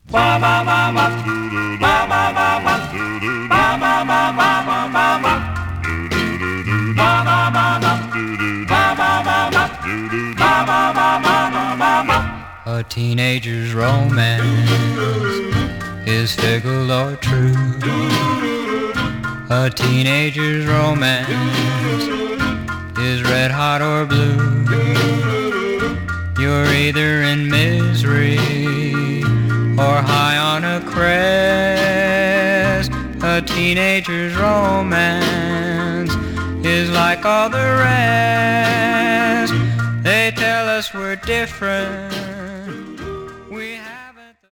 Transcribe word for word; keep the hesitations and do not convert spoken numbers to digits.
A teenager's romance is fickle or true. A teenager's romance is red hot or blue. You're either in misery or high on a crest. A teenager's romance is like all the rest. They tell us we're different,